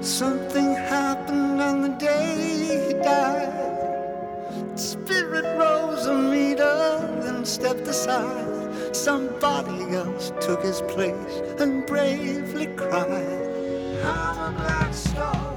Something happened on the day he died. Spirit rose a meter, then stepped aside. Somebody else took his place and bravely cried. I'm a black star.